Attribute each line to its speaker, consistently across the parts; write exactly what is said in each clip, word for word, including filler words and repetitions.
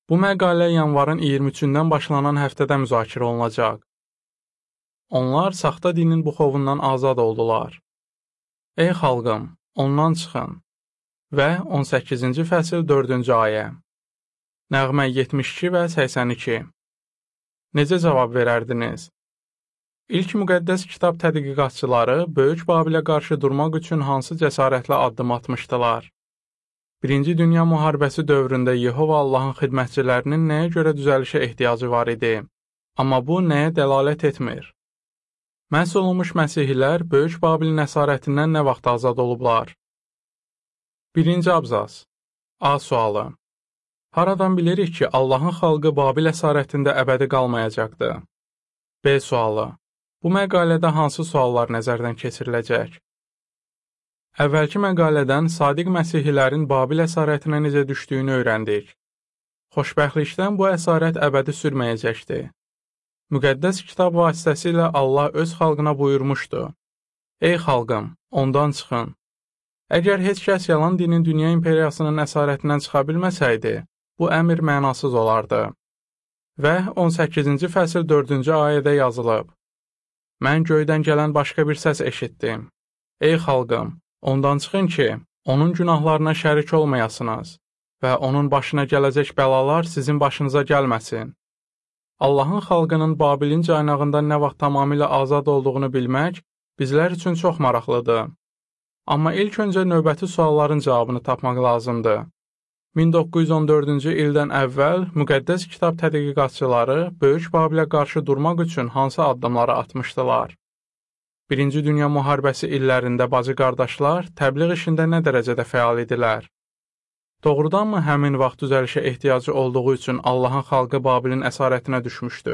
Speaker 1: Bu məqalə yanvarın iyirmi üçündən başlanan həftədə müzakirə olunacaq. Onlar saxta dinin buxovundan azad oldular. Ey xalqım, ondan çıxın. Və on səkkizinci fəsil dördüncü ayə. Nəğmə yetmiş iki və səksən iki. Necə cavab verərdiniz? İlk müqəddəs kitab tədqiqatçıları Böyük Babilə qarşı durmaq üçün hansı cəsarətlə addım atmışdılar? Birinci Dünya müharibəsi dövründə Yehova Allahın xidmətçilərinin nəyə görə düzəlişə ehtiyacı var idi? Amma bu nəyə dəlalət etmir? Məhz olunmuş məsihlər Böyük Babilin əsarətindən nə vaxt azad olublar? Birinci abzas. A sualı. Haradan bilirik ki, Allahın xalqı Babil əsarətində əbədi qalmayacaqdı? B sualı. Bu məqalədə hansı suallar nəzərdən keçiriləcək? Əvvəlki məqalədən sadiq məsihlilərin Babil əsarətinə necə düşdüyünü öyrəndik. Xoşbəxtlikdən bu əsarət əbədi sürməyəcəkdi. Müqəddəs kitab vasitəsilə Allah öz xalqına buyurmuşdu. Ey xalqım, ondan çıxın. Əgər heç kəs yalan dinin dünya imperiyasının əsarətindən çıxa bilməsəydi, bu əmr mənasız olardı. Və on səkkizinci fəsil dördüncü ayədə yazılıb. Mən göydən gələn başqa bir səs eşitdim. Ey xalqım, ondan çıxın ki, onun günahlarına şərik olmayasınız və onun başına gələcək bəlalar sizin başınıza gəlməsin. Allahın xalqının Babilin caynağından nə vaxt tamamilə azad olduğunu bilmək bizlər üçün çox maraqlıdır. Amma ilk öncə növbəti sualların cavabını tapmaq lazımdır. min doqquz yüz on dördüncü ildən əvvəl müqəddəs kitab tədqiqatçıları Böyük Babilə qarşı durmaq üçün hansı addımları atmışdılar? Birinci Dünya müharibəsi illərində bacı qardaşlar təbliğ işində nə dərəcədə fəal idilər? Doğrudanmı həmin vaxt düzəlişə ehtiyacı olduğu üçün Allahın xalqı Babilin əsarətinə düşmüşdü?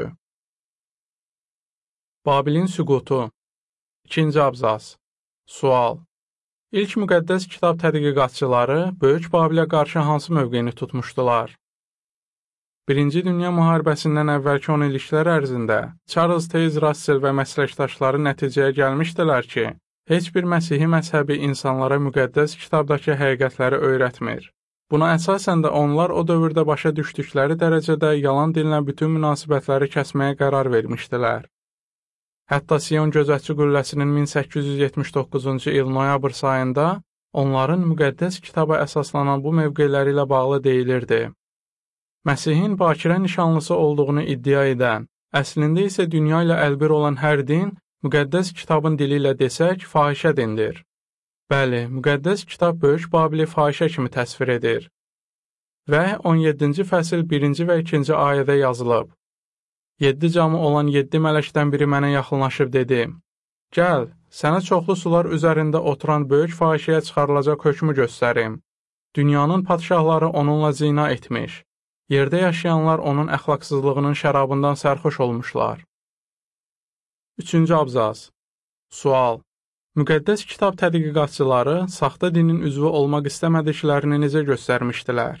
Speaker 1: Babilin süqutu. İkinci abzas. Sual. İlk müqəddəs kitab tədqiqatçıları Böyük Babilə qarşı hansı mövqeyini tutmuşdular? Birinci Dünya müharibəsindən əvvəlki on illiklər ərzində Charles Taze Russell və məsləkdaşları nəticəyə gəlmişdilər ki, heç bir Məsihi məzhəbi insanlara müqəddəs kitabdakı həqiqətləri öyrətmir. Buna əsasən də onlar o dövrdə başa düşdükləri dərəcədə yalan dinlə bütün münasibətləri kəsməyə qərar vermişdilər. Hətta Sion Gözətçi Qülləsinin min səkkiz yüz yetmiş doqquzuncu il noyabr ayında onların müqəddəs kitaba əsaslanan bu mövqeləri ilə bağlı deyilirdi. Məsihin bakirə nişanlısı olduğunu iddia edən, əslində isə dünya ilə əlbir olan hər din, müqəddəs kitabın dili ilə desək, fahişə dindir. Bəli, müqəddəs kitab Böyük Babili fahişə kimi təsvir edir. Və on yeddinci fəsil birinci və ikinci ayədə yazılıb. Yeddi camı olan yeddi mələkdən biri mənə yaxınlaşıb dedi. Gəl, sənə çoxlu sular üzərində oturan böyük fahişəyə çıxarılacaq hökmü göstərim. Dünyanın padşahları onunla zina etmiş. Yerdə yaşayanlar onun əxlaqsızlığının şərabından sərxoş olmuşlar. Üçüncü abzas. Sual. Müqəddəs kitab tədqiqatçıları saxta dinin üzvü olmaq istəmədiklərini necə göstərmişdilər?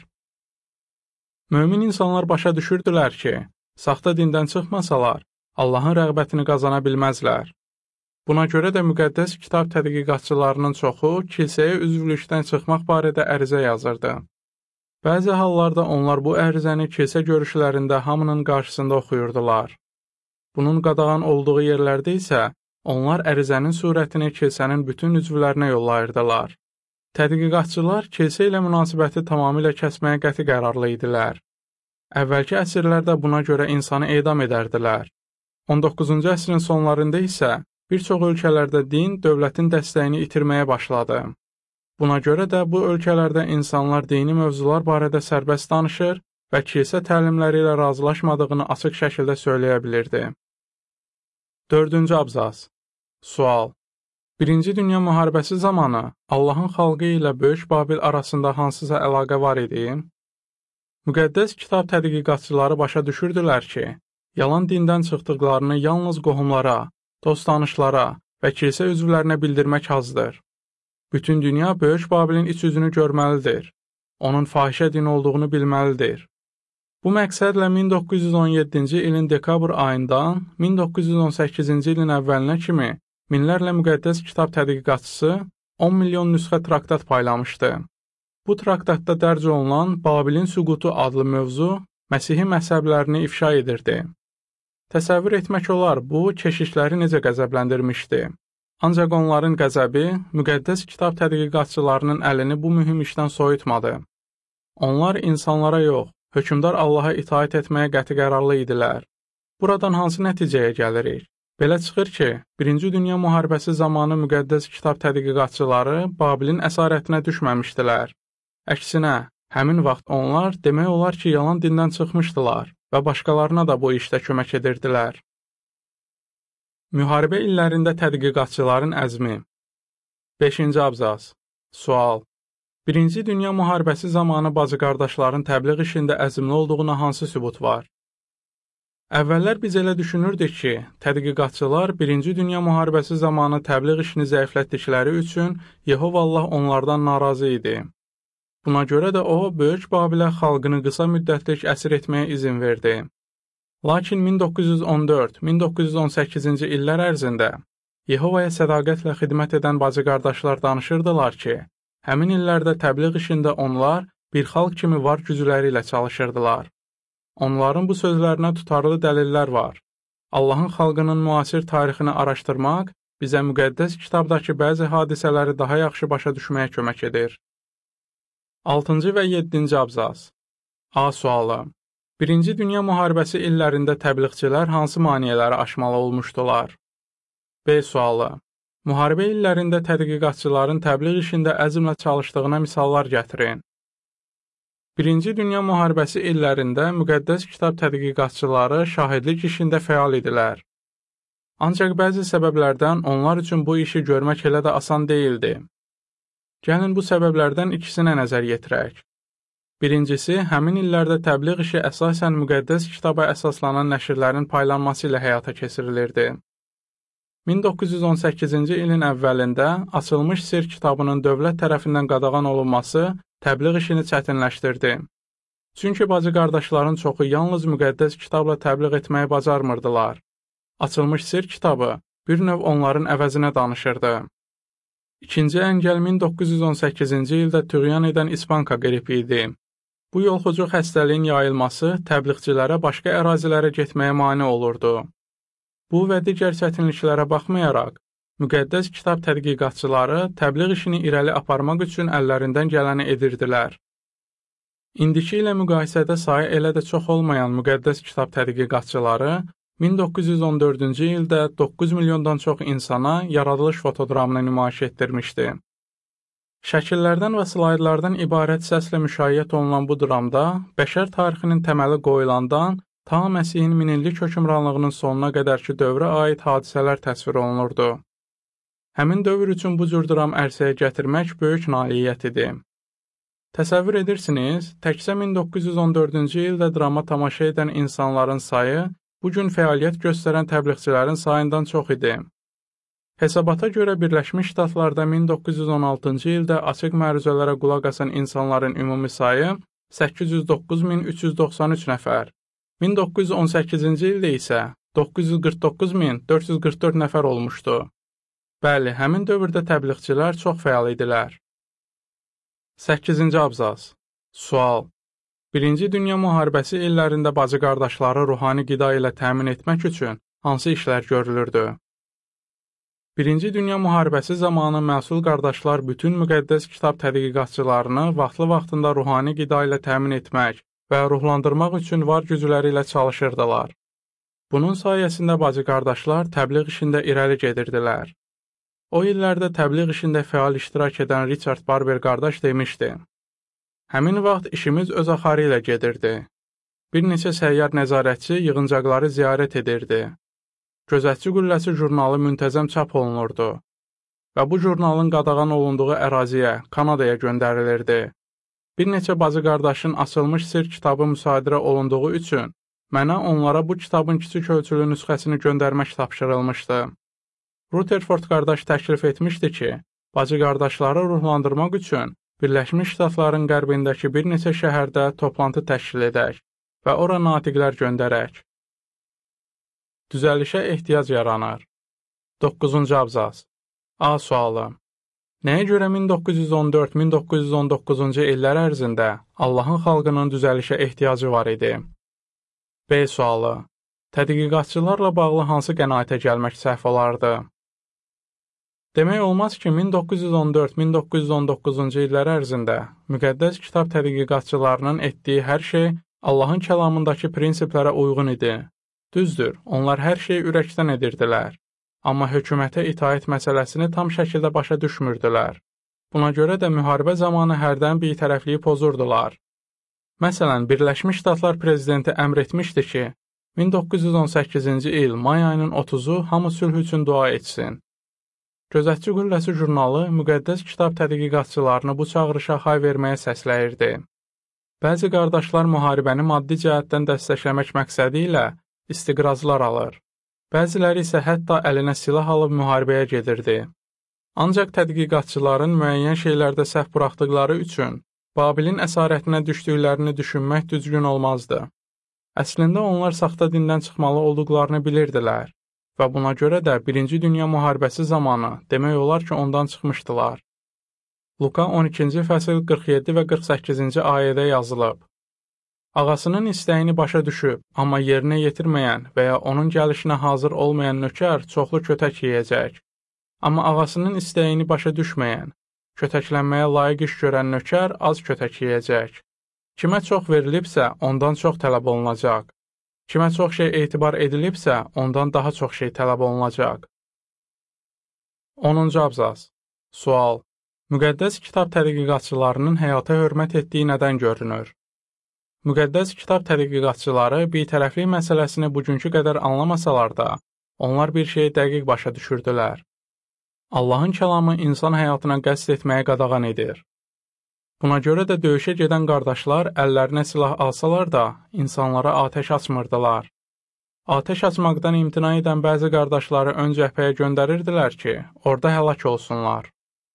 Speaker 1: Mömin insanlar başa düşürdülər ki, saxta dindən çıxmasalar, Allahın rəğbətini qazana bilməzlər. Buna görə də müqəddəs kitab tədqiqatçılarının çoxu kilsəyə üzvlükdən çıxmaq barədə ərizə yazırdı. Bəzi hallarda onlar bu ərizəni kilsə görüşlərində hamının qarşısında oxuyurdular. Bunun qadağan olduğu yerlərdə isə onlar ərizənin surətini kilsənin bütün üzvlərinə yollayırdılar. Tədqiqatçılar kilsə ilə münasibəti tamamilə kəsməyə qəti qərarlı idilər. Əvvəlki əsrlərdə buna görə insanı edam edərdilər. on doqquzuncu əsrin sonlarında isə bir çox ölkələrdə din dövlətin dəstəyini itirməyə başladı. Buna görə də bu ölkələrdə insanlar dini mövzular barədə sərbəst danışır və kilsə təlimləri ilə razılaşmadığını açıq şəkildə söyləyə bilirdi. Dördüncü abzas. Sual. Birinci Dünya müharibəsi zamanı Allahın xalqı ilə Böyük Babil arasında hansısa əlaqə var idi? Müqəddəs kitab tədqiqatçıları başa düşürdülər ki, yalan dindən çıxdıqlarını yalnız qohumlara, dost-tanışlara və kilsə üzvlərinə bildirmək azdır. Bütün dünya Böyük Babilin iç üzünü görməlidir. Onun fahişə din olduğunu bilməlidir. Bu məqsədlə min doqquz yüz on yeddinci ilin dekabr ayından min doqquz yüz on səkkizinci ilin əvvəlinə kimi minlərlə müqəddəs kitab tədqiqatçısı on milyon nüsxə traktat paylamışdı. Bu traktatda dərc olunan Babilin süqutu adlı mövzu Məsihi məzhəblərini ifşa edirdi. Təsəvvür etmək olar, bu, keşişləri necə qəzəbləndirmişdi. Ancaq onların qəzəbi müqəddəs kitab tədqiqatçılarının əlini bu mühüm işdən soyutmadı. Onlar insanlara yox, hökmdar Allaha itaat etməyə qəti qərarlı idilər. Buradan hansı nəticəyə gəlirik? Belə çıxır ki, Birinci Dünya müharibəsi zamanı müqəddəs kitab tədqiqatçıları Babilin əsarətinə düşməmişdilər. Əksinə, həmin vaxt onlar demək olar ki, yalan dindən çıxmışdılar və başqalarına da bu işdə kömək edirdilər. Müharibə illərində tədqiqatçıların əzmi. beşinci abzas. Sual. Birinci Dünya müharibəsi zamanı bacı-qardaşların təbliğ işində əzmli olduğuna hansı sübut var? Əvvəllər biz elə düşünürdük ki, tədqiqatçılar Birinci Dünya müharibəsi zamanı təbliğ işini zəiflətdikləri üçün Yehova Allah onlardan narazı idi. Buna görə də o, Böyük Babilə xalqını qısa müddətlik əsir etməyə izin verdi. Lakin min doqquz yüz on dörd min doqquz yüz on səkkizinci illər ərzində Yehovaya sədaqətlə xidmət edən bacı-qardaşlar danışırdılar ki, həmin illərdə təbliğ işində onlar bir xalq kimi var gücləri ilə çalışırdılar. Onların bu sözlərinə tutarlı dəlillər var. Allahın xalqının müasir tarixini araşdırmaq bizə müqəddəs kitabdakı bəzi hadisələri daha yaxşı başa düşməyə kömək edir. altıncı və yeddinci abzas. A sualı. Birinci Dünya müharibəsi illərində təbliğçilər hansı maneələri aşmalı olmuşdular? B sualı. Müharibə illərində tədqiqatçıların təbliğ işində əzmlə çalışdığına misallar gətirin. Birinci Dünya müharibəsi illərində müqəddəs kitab tədqiqatçıları şahidlik işində fəal idilər. Ancaq bəzi səbəblərdən onlar üçün bu işi görmək elə də asan deyildi. Gəlin bu səbəblərdən ikisinə nəzər yetirək. Birincisi, həmin illərdə təbliğ işi əsasən müqəddəs kitaba əsaslanan nəşrlərin paylanması ilə həyata keçirilirdi. min doqquz yüz on səkkizinci ilin əvvəlində açılmış sir kitabının dövlət tərəfindən qadağan olunması təbliğ işini çətinləşdirdi. Çünki bacı-qardaşların çoxu yalnız müqəddəs kitabla təbliğ etməyi bacarmırdılar. Açılmış sir kitabı bir növ onların əvəzinə danışırdı. İkinci əngəl min doqquz yüz on səkkizinci ildə tüğyan edən İspanka qripi idi. Bu yolxucu xəstəliyin yayılması təbliğçilərə başqa ərazilərə getməyə mane olurdu. Bu və digər çətinliklərə baxmayaraq, müqəddəs kitab tədqiqatçıları təbliğ işini irəli aparmaq üçün əllərindən gələni edirdilər. İndiki ilə müqayisədə sayı elə də çox olmayan müqəddəs kitab tədqiqatçıları min doqquz yüz on dördüncü ildə doqquz milyondan çox insana yaradılış fotodramını nümayiş etdirmişdi. Şəkillərdən və slaydlardan ibarət səslə müşayiət olunan bu dramda bəşər tarixinin təməli qoyulandan ta Məsihin minillik hökmranlığının sonuna qədərki dövrə aid hadisələr təsvir olunurdu. Həmin dövr üçün bu cür dram ərsəyə gətirmək böyük nailiyyət idi. Təsəvvür edirsiniz, təkcə min doqquz yüz on dördüncü ildə drama tamaşa edən insanların sayı bugün fəaliyyət göstərən təbliğçilərin sayından çox idi. Hesabata görə Birləşmiş Ştatlarda min doqquz yüz on altıncı ildə açıq məruzələrə qulaq asan insanların ümumi sayı səkkiz yüz doqquz min üç yüz doxsan üç nəfər, min doqquz yüz on səkkizinci ildə isə doqquz yüz qırx doqquz min dörd yüz qırx dörd nəfər olmuşdu. Bəli, həmin dövrdə təbliğçilər çox fəal idilər. səkkizinci abzas. Sual. Birinci Dünya müharibəsi illərində bacı-qardaşları ruhani qida ilə təmin etmək üçün hansı işlər görülürdü? Birinci Dünya müharibəsi zamanı məsul qardaşlar bütün müqəddəs kitab tədqiqatçılarını vaxtlı-vaxtında ruhani qida ilə təmin etmək və ruhlandırmaq üçün var gücləri ilə çalışırdılar. Bunun sayəsində bacı-qardaşlar təbliğ işində irəli gedirdilər. O illərdə təbliğ işində fəal iştirak edən Richard Barber qardaş demişdi: Həmin vaxt işimiz öz axarı ilə gedirdi. Bir neçə səyyar nəzarətçi yığıncaqları ziyarət edirdi. Gözətçi qülləsi jurnalı müntəzəm çap olunurdu və bu jurnalın qadağan olunduğu əraziyə, Kanadaya göndərilirdi. Bir neçə bacı qardaşın açılmış sir kitabı müsadirə olunduğu üçün mənə onlara bu kitabın kiçik ölçülü nüsxəsini göndərmək tapşırılmışdı. Rutherford qardaş təklif etmişdi ki, bacı qardaşları ruhlandırmaq üçün Birləşmiş Ştatların qərbindəki bir neçə şəhərdə toplantı təşkil edək və ora natiqlər göndərək. Düzəlişə ehtiyac yaranır. doqquzuncu abzas. A sualı. Nəyə görə min doqquz yüz on dörd min doqquz yüz on doqquzuncu illər ərzində Allahın xalqının düzəlişə ehtiyacı var idi? B sualı. Tədqiqatçılarla bağlı hansı qənaətə gəlmək səhv olardı? Demək olmaz ki, min doqquz yüz on dörd min doqquz yüz on doqquzuncu illər ərzində müqəddəs kitab tədqiqatçılarının etdiyi hər şey Allahın kəlamındakı prinsiplərə uyğun idi. Düzdür, onlar hər şeyi ürəkdən edirdilər. Amma hökumətə itaət məsələsini tam şəkildə başa düşmürdülər. Buna görə də müharibə zamanı hərdən birtərəfliyi pozurdular. Məsələn, Birləşmiş Ştatlar prezidenti əmr etmişdi ki, min doqquz yüz on səkkizinci il may ayının otuzu hamı sülh üçün dua etsin. Gözətçi Qülləsi jurnalı müqəddəs kitab tədqiqatçılarını bu çağırışa hay verməyə səsləyirdi. Bəzi qardaşlar müharibəni maddi cəhətdən dəstəkləmək məqsədi ilə istiqrazlar alır. Bəziləri isə hətta əlinə silah alıb müharibəyə gedirdi. Ancaq tədqiqatçıların müəyyən şeylərdə səhv buraxdıqları üçün Babilin əsarətinə düşdüklərini düşünmək düzgün olmazdı. Əslində onlar saxta dindən çıxmalı olduqlarını bilirdilər və buna görə də Birinci Dünya müharibəsi zamanı demək olar ki, ondan çıxmışdılar. Luka on ikinci fəsil qırx yeddi və qırx səkkizinci ayədə yazılıb. Ağasının istəyini başa düşüb, amma yerinə yetirməyən və ya onun gəlişinə hazır olmayan nökər çoxlu kötək yeyəcək. Amma ağasının istəyini başa düşməyən, kötəklənməyə layiq iş görən nökər az kötək yeyəcək. Kimə çox verilibsə, ondan çox tələb olunacaq. Kimə çox şey etibar edilibsə, ondan daha çox şey tələb olunacaq. onuncu abzas. Sual. Müqəddəs kitab tədqiqatçılarının həyata hörmət etdiyi nədən görünür? Müqəddəs kitab tədqiqatçıları birtərəflik məsələsini bugünkü qədər anlamasalar da, onlar bir şeyi dəqiq başa düşürdülər. Allahın kəlamı insan həyatına qəsd etməyə qadağan edir. Buna görə də döyüşə gedən qardaşlar əllərinə silah alsalar da, insanlara atəş açmırdılar. Atəş açmaqdan imtina edən bəzi qardaşları ön cəbhəyə göndərirdilər ki, orada həlak olsunlar.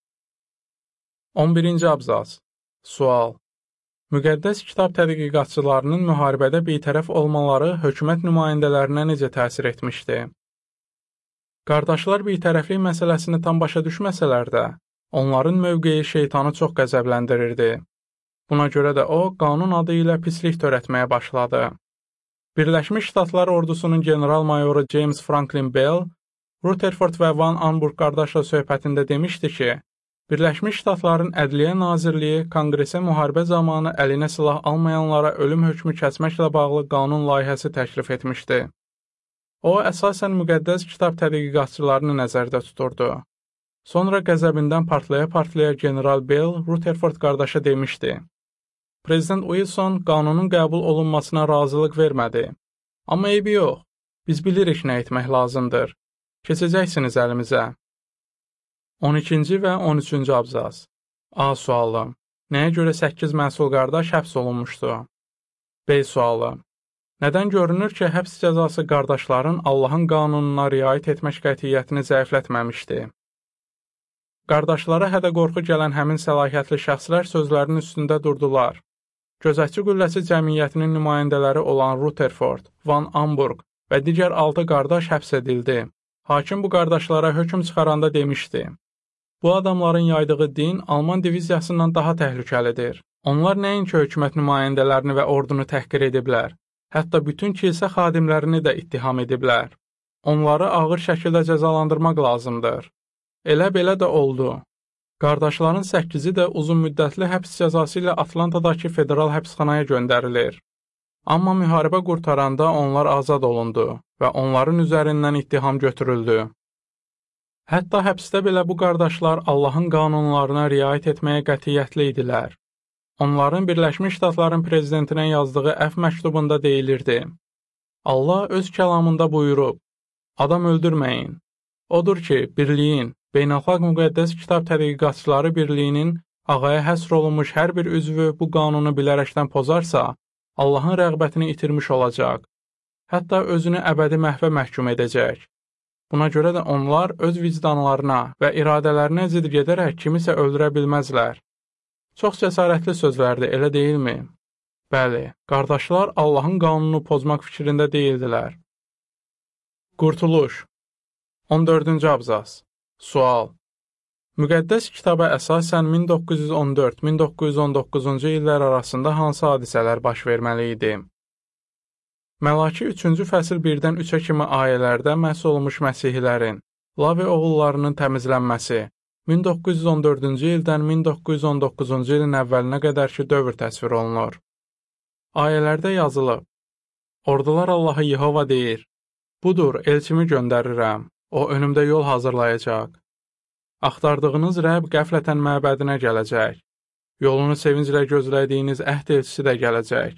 Speaker 1: on birinci abzas. Sual. Müqəddəs kitab tədqiqatçılarının müharibədə bitərəf olmaları hökumət nümayəndələrinə necə təsir etmişdi? Qardaşlar bitərəflik məsələsini tam başa düşməsələr də, onların mövqeyi şeytanı çox qəzəbləndirirdi. Buna görə də o, qanun adı ilə pislik törətməyə başladı. Birləşmiş Ştatlar ordusunun general-mayoru James Franklin Bell, Rutherford və Van Amburg qardaşla söhbətində demişdi ki, Birləşmiş Ştatların Ədliyyə Nazirliyi Konqresə müharibə zamanı əlinə silah almayanlara ölüm hökmü kəsməklə bağlı qanun layihəsi təklif etmişdi. O, əsasən müqəddəs kitab tədqiqatçılarını nəzərdə tuturdu. Sonra qəzəbindən partlaya-partlaya General Bell Rutherford qardaşa demişdi. Prezident Wilson qanunun qəbul olunmasına razılıq vermədi. Amma eybi yox, biz bilirik nə etmək lazımdır. Keçəcəksiniz əlimizə. on ikinci və on üçüncü abzas. A sualı. Nəyə görə səkkiz məsul qardaş həbs olunmuşdu? B sualı. Nədən görünür ki, həbs cəzası qardaşların Allahın qanununa riayət etmək qətiyyətini zəiflətməmişdi? Qardaşlara hədə-qorxu gələn həmin səlahiyyətli şəxslər sözlərinin üstündə durdular. Gözətçi Qülləsi cəmiyyətinin nümayəndələri olan Rutherford, Van Amburg və digər altı qardaş həbs edildi. Hakim bu qardaşlara hökm çıxaranda demişdi. Bu adamların yaydığı din Alman diviziyasından daha təhlükəlidir. Onlar nəinki hökumət nümayəndələrini və ordunu təhqir ediblər, hətta bütün kilsə xadimlərini də ittiham ediblər. Onları ağır şəkildə cəzalandırmaq lazımdır. Elə belə də oldu. Qardaşların səkkizi də uzun müddətli həbs cəzası ilə Atlantadakı federal həbsxanaya göndərilir. Amma müharibə qurtaranda onlar azad olundu və onların üzərindən ittiham götürüldü. Hətta həbsdə belə bu qardaşlar Allahın qanunlarına riayət etməyə qətiyyətli idilər. Onların Birləşmiş Ştatların prezidentinə yazdığı əfv məktubunda deyilirdi. Allah öz kəlamında buyurub, adam öldürməyin. Odur ki, birliyin, Beynəlxalq Müqəddəs Kitab Tədqiqatçıları Birliyinin ağaya həsr olunmuş hər bir üzvü bu qanunu bilərəkdən pozarsa, Allahın rəğbətini itirmiş olacaq. Hətta özünü əbədi məhvə məhkum edəcək. Buna görə də onlar öz vicdanlarına və iradələrinə zidd gedərək kimisə öldürə bilməzlər. Çox cəsarətli sözlərdir, elə deyilmi? Bəli, qardaşlar Allahın qanununu pozmaq fikrində deyildilər. Qurtuluş. on dördüncü abzas. Sual. Müqəddəs kitaba əsasən min doqquz yüz on dörd min doqquz yüz on doqquzuncu illər arasında hansı hadisələr baş verməli idi? Məlaki üçüncü fəsil birdən üçə kimi ayələrdə məhz olmuş Məsihilərin, Lavi oğullarının təmizlənməsi, min doqquz yüz on dördüncü ildən min doqquz yüz on doqquzuncu ilin əvvəlinə qədərki dövr təsvir olunur. Ayələrdə yazılıb: Ordular Allahı Yehova deyir: Budur, elçimi göndərirəm, o önümdə yol hazırlayacaq. Axtardığınız Rəbb qəflətən məbədinə gələcək. Yolunu sevinclə gözlədiyiniz əhd elçisi də gələcək.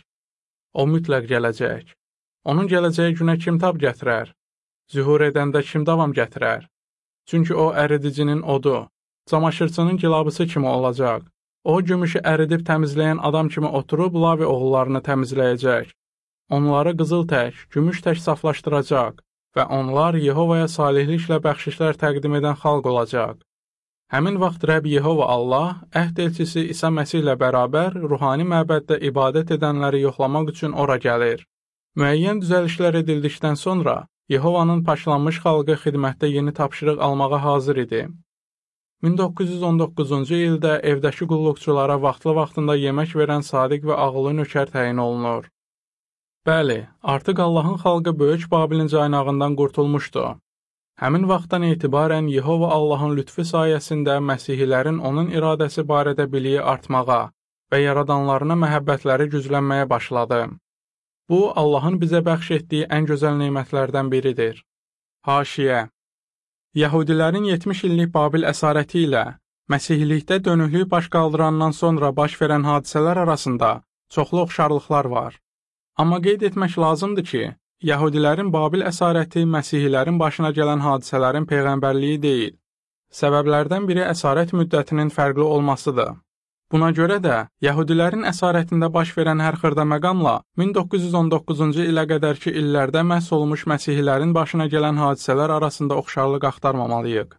Speaker 1: O mütləq gələcək. Onun gələcəyi günə kim tab gətirər? Zühur edəndə kim davam gətirər? Çünki o əridicinin odu, camaşırçının gilabısı kimi olacaq. O, gümüşü əridib təmizləyən adam kimi oturub Lavi oğullarını təmizləyəcək. Onları qızıl tək, gümüş tək saflaşdıracaq və onlar Yehovaya salihliklə bəxşişlər təqdim edən xalq olacaq. Həmin vaxt Rəbb Yehova Allah, əhd elçisi İsa Məsih ilə bərabər ruhani məbəddə ibadət edənləri yoxlamaq üçün ora gəlir. Müəyyən düzəlişlər edildikdən sonra, Yehovanın paşlanmış xalqı xidmətdə yeni tapşırıq almağa hazır idi. min doqquz yüz on doqquzuncu ildə evdəki qulluqçulara vaxtlı-vaxtında yemək verən sadiq və ağıllı nökər təyin olunur. Bəli, artıq Allahın xalqı Böyük Babilin caynağından qurtulmuşdu. Həmin vaxtdan etibarən Yehova Allahın lütfü sayəsində Məsihilərin onun iradəsi barədə biliyi artmağa və yaradanlarına məhəbbətləri güclənməyə başladı. Bu, Allahın bizə bəxş etdiyi ən gözəl nemətlərdən biridir. Haşiyə. Yəhudilərin yetmiş illik Babil əsarəti ilə Məsihlikdə dönüklük baş qaldırandan sonra baş verən hadisələr arasında çoxlu oxşarlıqlar var. Amma qeyd etmək lazımdır ki, Yəhudilərin Babil əsarəti Məsihlilərin başına gələn hadisələrin peyğəmbərliyi deyil. Səbəblərdən biri əsarət müddətinin fərqli olmasıdır. Buna görə də, Yəhudilərin əsarətində baş verən hər xırda məqamla min doqquz yüz on doqquzuncu ilə qədərki illərdə məhz olmuş Məsihlilərin başına gələn hadisələr arasında oxşarlıq axtarmamalıyıq.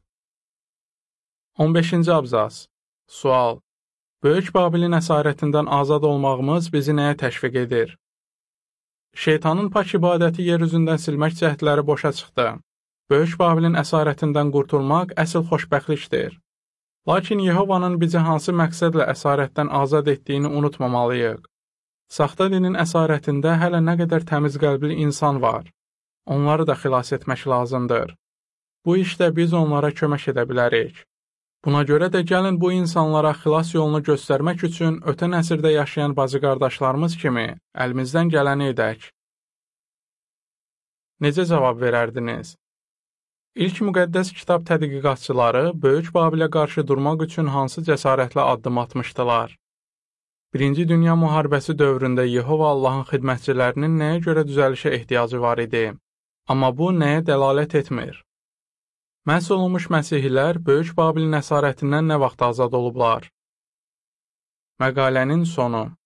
Speaker 1: on beşinci abzas. Sual. Böyük Babilin əsarətindən azad olmağımız bizi nəyə təşviq edir? Şeytanın pak ibadəti yer üzündən silmək cəhdləri boşa çıxdı. Böyük Babilin əsarətindən qurtulmaq əsl xoşbəxtlikdir. Lakin Yehovanın bizi hansı məqsədlə əsarətdən azad etdiyini unutmamalıyıq. Saxta dinin əsarətində hələ nə qədər təmiz qəlbli insan var. Onları da xilas etmək lazımdır. Bu işdə biz onlara kömək edə bilərik. Buna görə də gəlin bu insanlara xilas yolunu göstərmək üçün ötən əsrdə yaşayan bacı qardaşlarımız kimi əlimizdən gələni edək. Necə cavab verərdiniz? İlk müqəddəs kitab tədqiqatçıları Böyük Babilə qarşı durmaq üçün hansı cəsarətlə addım atmışdılar? Birinci Dünya müharibəsi dövründə Yehova Allahın xidmətçilərinin nəyə görə düzəlişə ehtiyacı var idi? Amma bu nəyə dəlalət etmir? Məhz olunmuş Məsihlər Böyük Babilin əsarətindən nə vaxt azad olublar? Məqalənin sonu.